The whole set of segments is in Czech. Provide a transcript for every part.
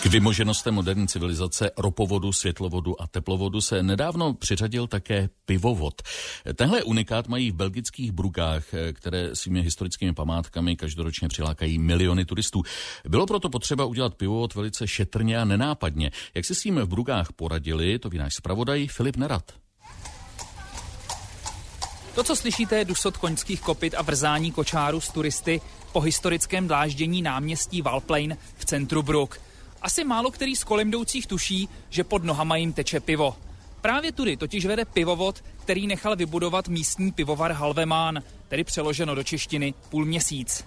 vymoženostem moderní civilizace ropovodu, světlovodu a teplovodu se nedávno přiřadil také pivovod. Tenhle unikát mají v belgických Brugách, které svými historickými památkami každoročně přilákají miliony turistů. Bylo proto potřeba udělat pivovod velice šetrně a nenápadně. Jak se s tím v Brugách poradili, to ví náš zpravodaj Filip Nerad. To, co slyšíte, je dusot koňských kopyt a vrzání kočáru s turisty po historickém dláždění náměstí Valplein v centru Brugg. Asi málo který z kolem jdoucích tuší, že pod nohama jim teče pivo. Právě tudy totiž vede pivovod, který nechal vybudovat místní pivovar Halvemaan, tedy přeloženo do češtiny Půlměsíc.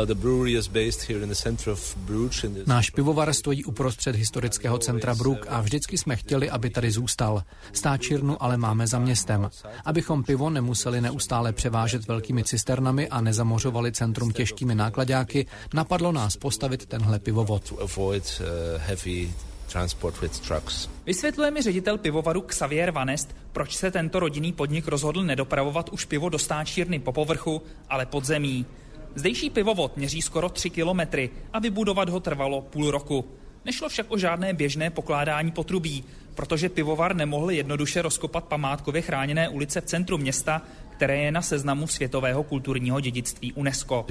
Náš pivovar stojí uprostřed historického centra Brugg a vždycky jsme chtěli, aby tady zůstal. Stáčírnu ale máme za městem. Abychom pivo nemuseli neustále převážet velkými cisternami a nezamořovali centrum těžkými nákladáky, napadlo nás postavit tenhle pivovod. Vysvětluje mi ředitel pivovaru Xavier Vanest, proč se tento rodinný podnik rozhodl nedopravovat už pivo do stáčírny po povrchu, ale pod zemí. Zdejší pivovod měří skoro 3 kilometry a vybudovat ho trvalo půl roku. Nešlo však o žádné běžné pokládání potrubí, protože pivovar nemohl jednoduše rozkopat památkově chráněné ulice v centru města, které je na seznamu světového kulturního dědictví UNESCO.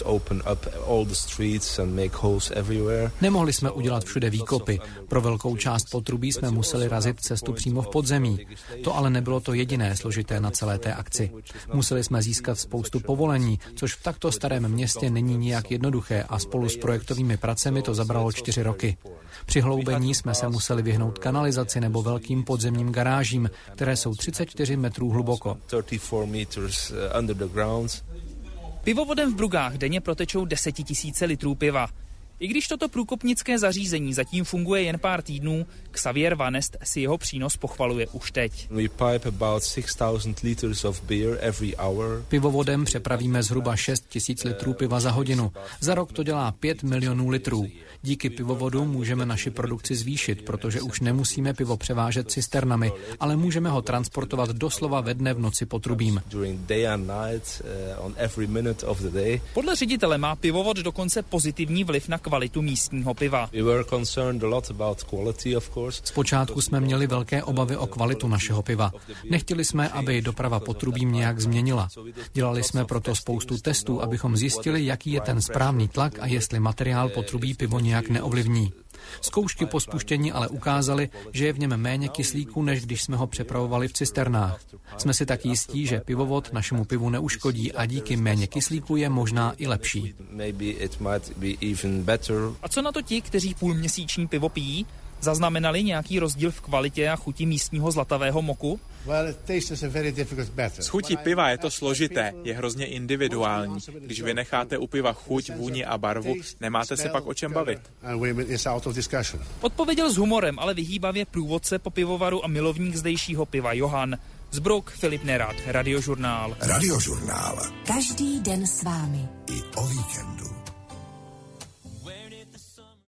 Nemohli jsme udělat všude výkopy. Pro velkou část potrubí jsme museli razit cestu přímo v podzemí. To ale nebylo to jediné složité na celé té akci. Museli jsme získat spoustu povolení, což v takto starém městě není nijak jednoduché a spolu s projektovými pracemi to zabralo 4 roky. Při hloubení jsme se museli vyhnout kanalizaci nebo velkým podzemním garážím, které jsou 34 metrů hluboko. Pivovodem v Brugách denně protečou 10 000 litrů piva. I když toto průkopnické zařízení zatím funguje jen pár týdnů, Xavier Vanest si jeho přínos pochvaluje už teď. Pivovodem přepravíme zhruba 6 000 litrů piva za hodinu. Za rok to dělá 5 milionů litrů. Díky pivovodu můžeme naši produkci zvýšit, protože už nemusíme pivo převážet cisternami, ale můžeme ho transportovat doslova ve dne v noci potrubím. Podle ředitele má pivovod dokonce pozitivní vliv na kvalitu místního piva. Zpočátku jsme měli velké obavy o kvalitu našeho piva. Nechtěli jsme, aby doprava potrubím nějak změnila. Dělali jsme proto spoustu testů, abychom zjistili, jaký je ten správný tlak a jestli materiál potrubí pivo nějak neovlivní. Zkoušky po spuštění ale ukázaly, že je v něm méně kyslíku, než když jsme ho přepravovali v cisternách. Jsme si tak jistí, že pivovod našemu pivu neuškodí a díky méně kyslíku je možná i lepší. A co na to ti, kteří půlměsíční pivo pijí? Zaznamenali nějaký rozdíl v kvalitě a chuti místního zlatavého moku? Z chutí piva je to složité, je hrozně individuální. Když vynecháte u piva chuť, vůni a barvu, nemáte se pak o čem bavit. Odpověděl s humorem, ale vyhýbavě průvodce po pivovaru a milovník zdejšího piva Johan. Z Brugg Filip Nerad, Radiožurnál. Radiožurnál. Každý den s vámi. I o víkendu.